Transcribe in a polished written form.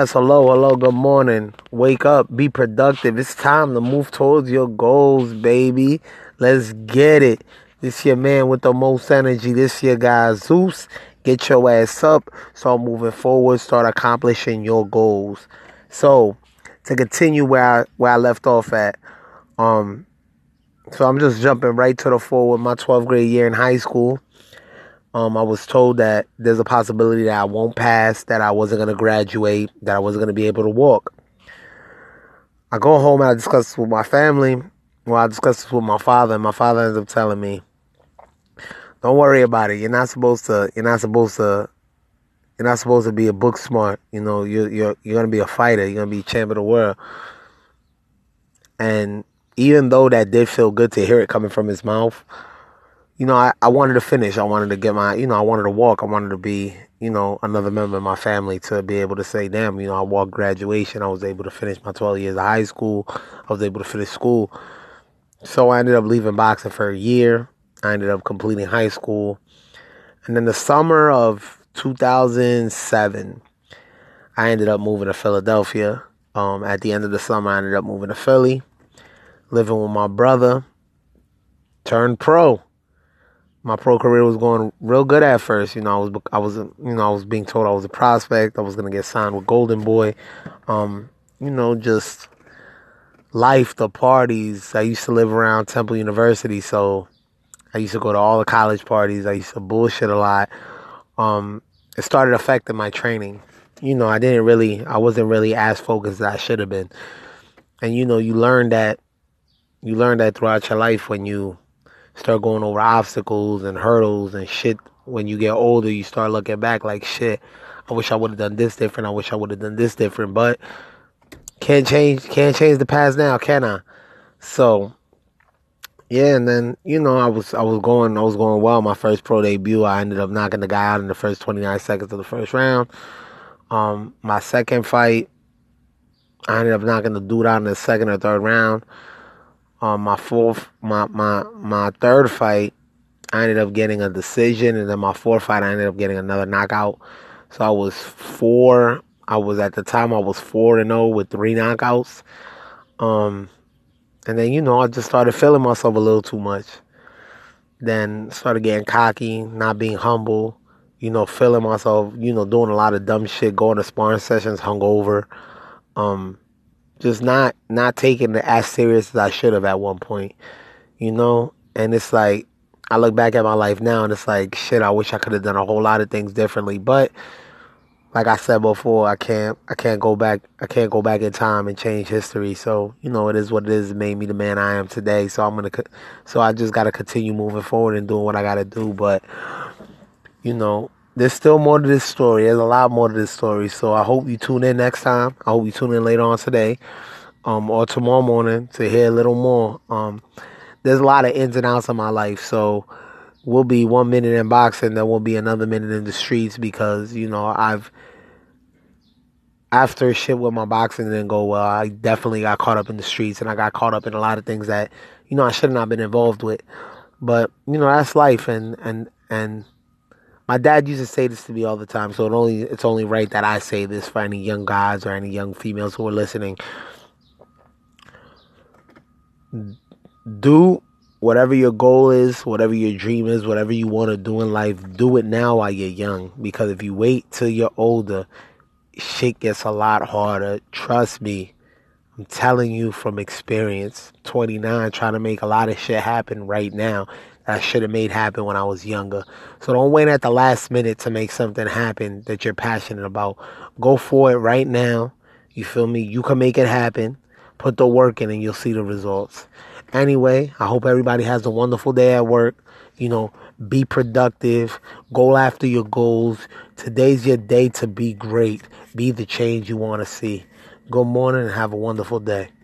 Yes, hello, hello, good morning. Wake up, be productive. It's time to move towards your goals, baby. Let's get it. This your man with the most energy. This your guy Zeus. Get your ass up. Start moving forward. Start accomplishing your goals. So, to continue where I left off at, um, so I'm just jumping right to the forward. My 12th grade year in high school. I was told that there's a possibility that I won't pass, that I wasn't going to graduate, that I wasn't going to be able to walk. I go home and I discuss this with my family. Well, I discuss this with my father, and my father ends up telling me, "Don't worry about it. You're not supposed to. You're not supposed to. You're not supposed to be a book smart. You know, you're gonna be a fighter. You're gonna be champ of the world." And even though that did feel good to hear it coming from his mouth, I wanted to finish. I wanted to get I wanted to walk. I wanted to be, another member of my family to be able to say, damn, I walked graduation. I was able to finish my 12 years of high school. I was able to finish school. So I ended up leaving boxing for a year. I ended up completing high school. And then the summer of 2007, I ended up moving to Philadelphia. At the end of the summer, I ended up moving to Philly, living with my brother, turned pro. My pro career was going real good at first. I was being told I was a prospect. I was gonna get signed with Golden Boy. Just life, the parties. I used to live around Temple University, so I used to go to all the college parties. I used to bullshit a lot. It started affecting my training. I wasn't really as focused as I should have been. And you learn that throughout your life when you start going over obstacles and hurdles and shit. When you get older, you start looking back like, shit, I wish I would have done this different. I wish I would have done this different. But can't change the past now, can I? So, yeah, and then, I was going well. My first pro debut, I ended up knocking the guy out in the first 29 seconds of the first round. My second fight, I ended up knocking the dude out in the second or third round. My third fight, I ended up getting a decision, and then my fourth fight, I ended up getting another knockout. So I was 4-0 with 3 knockouts. And then, I just started feeling myself a little too much. Then started getting cocky, not being humble, feeling myself, doing a lot of dumb shit, going to sparring sessions hungover. Just not taking it as serious as I should have at one point, and it's like, I look back at my life now and it's like, shit, I wish I could have done a whole lot of things differently. But like I said before, I can't go back in time and change history. So, it is what it is. It made me the man I am today. So I just got to continue moving forward and doing what I got to do. But, there's still more to this story. There's a lot more to this story. So I hope you tune in next time. I hope you tune in later on today, or tomorrow morning to hear a little more. There's a lot of ins and outs of my life. So we'll be 1 minute in boxing, then we'll be another minute in the streets because, after shit with my boxing didn't go well, I definitely got caught up in the streets and I got caught up in a lot of things that, I should have not been involved with. But, that's life and my dad used to say this to me all the time, so it's only right that I say this for any young guys or any young females who are listening. Do whatever your goal is, whatever your dream is, whatever you want to do in life, do it now while you're young. Because if you wait till you're older, shit gets a lot harder. Trust me. I'm telling you from experience. 29, trying to make a lot of shit happen right now that I should have made happen when I was younger. So don't wait at the last minute to make something happen that you're passionate about. Go for it right now. You feel me? You can make it happen. Put the work in and you'll see the results. Anyway, I hope everybody has a wonderful day at work. Be productive. Go after your goals. Today's your day to be great. Be the change you want to see. Good morning and have a wonderful day.